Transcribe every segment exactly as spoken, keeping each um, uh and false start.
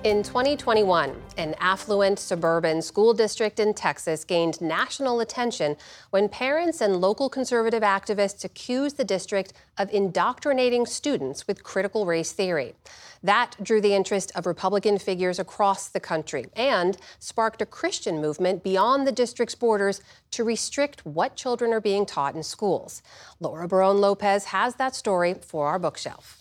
In twenty twenty-one, an affluent suburban school district in Texas gained national attention when parents and local conservative activists accused the district of indoctrinating students with critical race theory. That drew the interest of Republican figures across the country and sparked a Christian movement beyond the district's borders to restrict what children are being taught in schools. Laura Barone Lopez has that story for our bookshelf.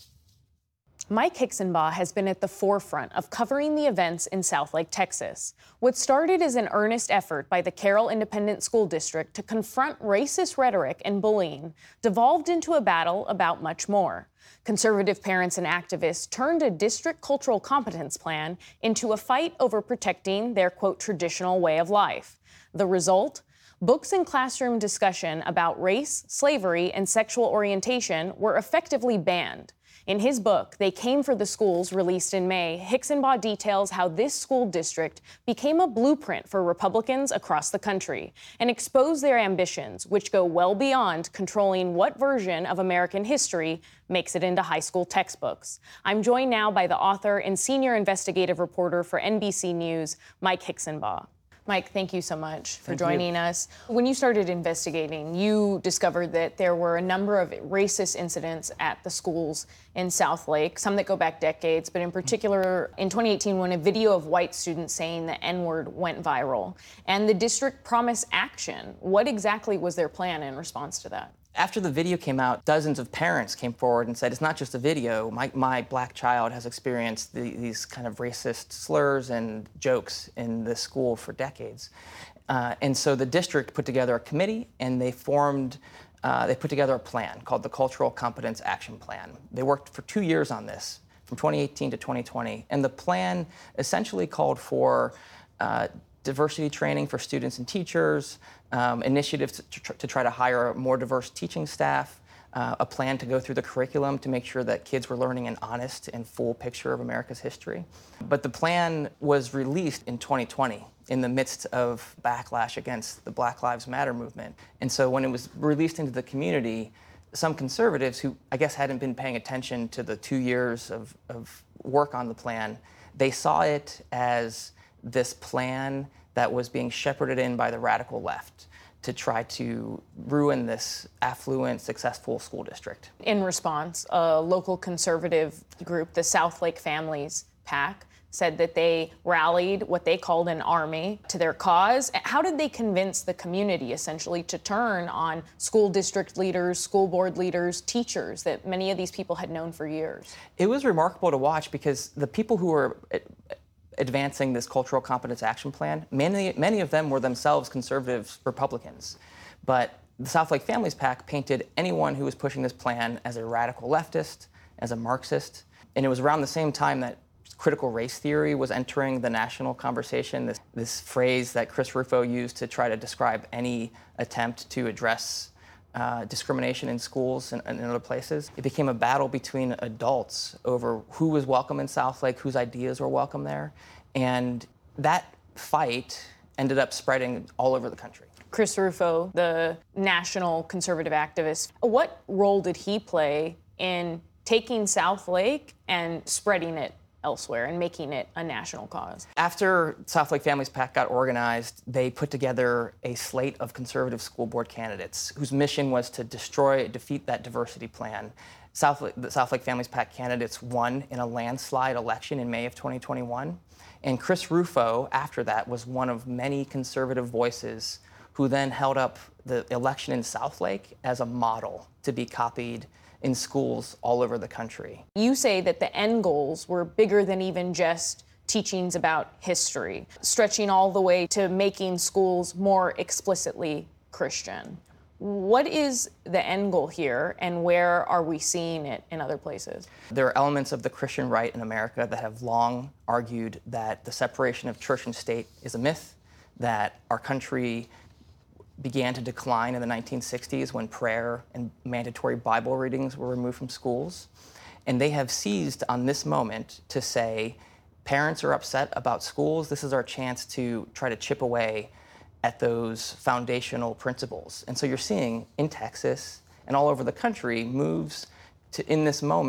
Mike Hixenbaugh has been at the forefront of covering the events in Southlake, Texas. What started as an earnest effort by the Carroll Independent School District to confront racist rhetoric and bullying devolved into a battle about much more. Conservative parents and activists turned a district cultural competence plan into a fight over protecting their, quote, traditional way of life. The result? Books and classroom discussion about race, slavery, and sexual orientation were effectively banned. In his book, They Came for the Schools, released in May, Hixenbaugh details how this school district became a blueprint for Republicans across the country and exposed their ambitions, which go well beyond controlling what version of American history makes it into high school textbooks. I'm joined now by the author and senior investigative reporter for N B C News, Mike Hixenbaugh. Mike, thank you so much for Thank joining you. us. When you started investigating, you discovered that there were a number of racist incidents at the schools in Southlake, some that go back decades, but in particular in twenty eighteen when a video of white students saying the N-word went viral. And the district promised action. What exactly was their plan in response to that? After the video came out, dozens of parents came forward and said, it's not just a video. My, my black child has experienced the, these kind of racist slurs and jokes in this school for decades. Uh, and so the district put together a committee and they formed, uh, they put together a plan called the Cultural Competence Action Plan. They worked for two years on this, from twenty eighteen to twenty twenty. And the plan essentially called for uh, diversity training for students and teachers, um, initiatives to, tr to try to hire a more diverse teaching staff, uh, a plan to go through the curriculum to make sure that kids were learning an honest and full picture of America's history. But the plan was released in twenty twenty in the midst of backlash against the Black Lives Matter movement. And so when it was released into the community, some conservatives who I guess hadn't been paying attention to the two years of, of work on the plan, they saw it as this plan that was being shepherded in by the radical left to try to ruin this affluent, successful school district. In response, a local conservative group, the Southlake Families PAC, said that they rallied what they called an army to their cause. How did they convince the community, essentially, to turn on school district leaders, school board leaders, teachers that many of these people had known for years? It was remarkable to watch because the people who were advancing this cultural competence action plan, many, many of them were themselves conservative Republicans. But the Southlake Families PAC painted anyone who was pushing this plan as a radical leftist, as a Marxist. And it was around the same time that critical race theory was entering the national conversation, this, this phrase that Chris Rufo used to try to describe any attempt to address Uh, discrimination in schools and, and in other places. It became a battle between adults over who was welcome in Southlake, whose ideas were welcome there. And that fight ended up spreading all over the country. Chris Rufo, the national conservative activist, what role did he play in taking Southlake and spreading it elsewhere and making it a national cause? After Southlake Families PAC got organized, they put together a slate of conservative school board candidates whose mission was to destroy, defeat that diversity plan. Southlake, the Southlake Families PAC candidates won in a landslide election in May of twenty twenty-one. And Chris Rufo, after that, was one of many conservative voices who then held up the election in Southlake as a model to be copied in schools all over the country. You say that the end goals were bigger than even just teachings about history, stretching all the way to making schools more explicitly Christian. What is the end goal here, and where are we seeing it in other places? There are elements of the Christian right in America that have long argued that the separation of church and state is a myth, that our country began to decline in the nineteen sixties when prayer and mandatory Bible readings were removed from schools. And they have seized on this moment to say, parents are upset about schools. This is our chance to try to chip away at those foundational principles. And so you're seeing in Texas and all over the country moves to, in this moment,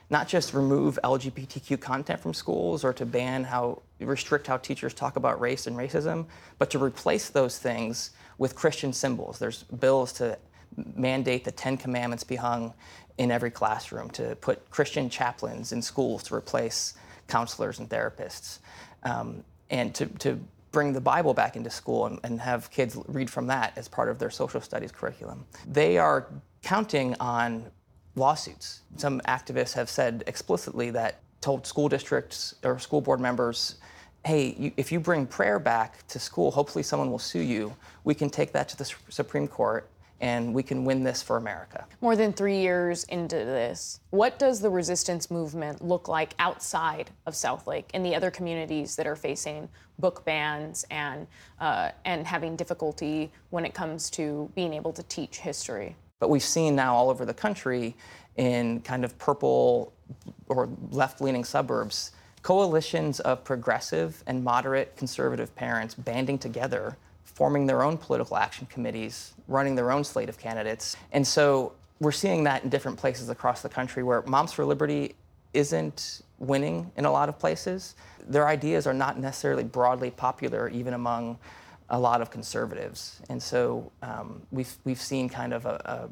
not just remove L G B T Q content from schools or to ban how, restrict how teachers talk about race and racism, but to replace those things with Christian symbols. There's bills to mandate the Ten Commandments be hung in every classroom, to put Christian chaplains in schools to replace counselors and therapists, um, and to, to bring the Bible back into school and, and have kids read from that as part of their social studies curriculum. They are counting on lawsuits. Some activists have said explicitly that, told school districts or school board members, hey, you, if you bring prayer back to school, hopefully someone will sue you. We can take that to the Supreme Court and we can win this for America. More than three years into this, what does the resistance movement look like outside of Southlake and the other communities that are facing book bans and, uh, and having difficulty when it comes to being able to teach history? But we've seen now all over the country in kind of purple or left-leaning suburbs, coalitions of progressive and moderate conservative parents banding together, forming their own political action committees, running their own slate of candidates. And so we're seeing that in different places across the country where Moms for Liberty isn't winning in a lot of places. Their ideas are not necessarily broadly popular even among a lot of conservatives. And so um, we've, we've seen kind of a,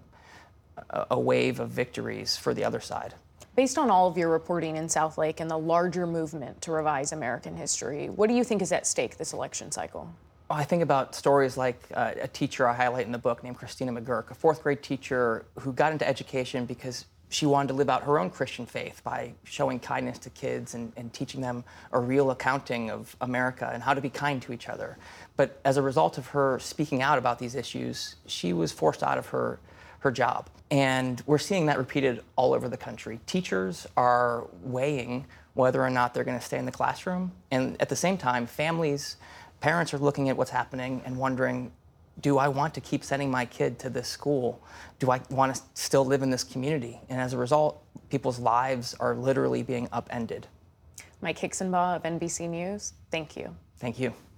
a, a wave of victories for the other side. Based on all of your reporting in Southlake and the larger movement to revise American history, what do you think is at stake this election cycle? I think about stories like uh, a teacher I highlight in the book named Christina McGurk, a fourth grade teacher who got into education because she wanted to live out her own Christian faith by showing kindness to kids and, and teaching them a real accounting of America and how to be kind to each other. But as a result of her speaking out about these issues, she was forced out of her, her job. And we're seeing that repeated all over the country. Teachers are weighing whether or not they're going to stay in the classroom. And at the same time, families, parents are looking at what's happening and wondering, do I want to keep sending my kid to this school? Do I want to still live in this community? And as a result, people's lives are literally being upended. Mike Hixenbaugh of N B C News, thank you. Thank you.